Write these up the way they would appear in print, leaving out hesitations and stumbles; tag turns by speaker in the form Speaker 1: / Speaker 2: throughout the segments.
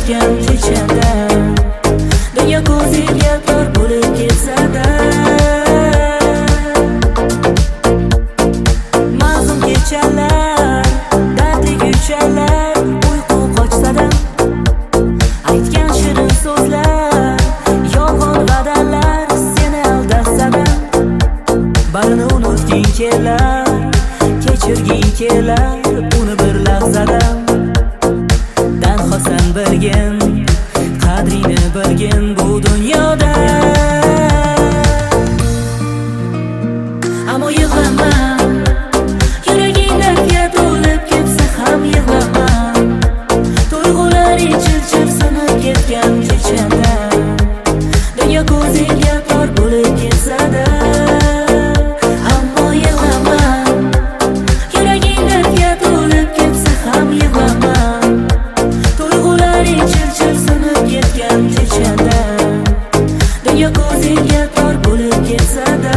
Speaker 1: ketgan kechada, dunyo ko'zingga tor bo'lib ketsa-da, mazlum kechalar, dardli kechalar, uyqu qochsa-da, aytgan shirin so'zlar, yolg'on va'dalar seni aldasa-da, barini unutging kelar, kechirging kelar uni bir lahzada. Danxosan bilgin, qadrini bilgin bu dunyoda. Ammo yig'lama, yuraging dardga to'lib ketsa ham yig'lama. Tuyg'ularing chil-chil sinib ketgan kechada, dunyo ko'zingga tor bo'lib ketsa-da, ammo yig'lama, yuraging dardga to'lib ketsa ham yig'lama. Tuyg'ularing chil-chil sinib ketgan kechada, dunyo ko'zingga tor bo'lib ketsa-da.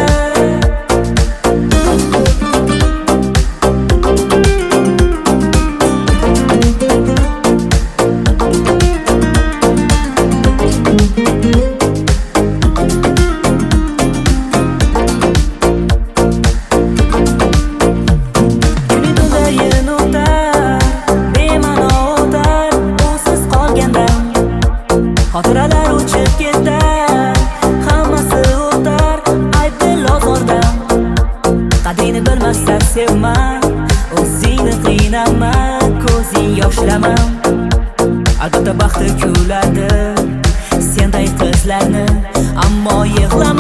Speaker 1: Xotiralar uchib ketar, hammasi o'tar, aybli lozordan. Qadrini bilmasa sevma, o'zingni qiynama, ko'zing yoshlama. Albatta baxti kuladi senday qizlarni, ammo yig'lama.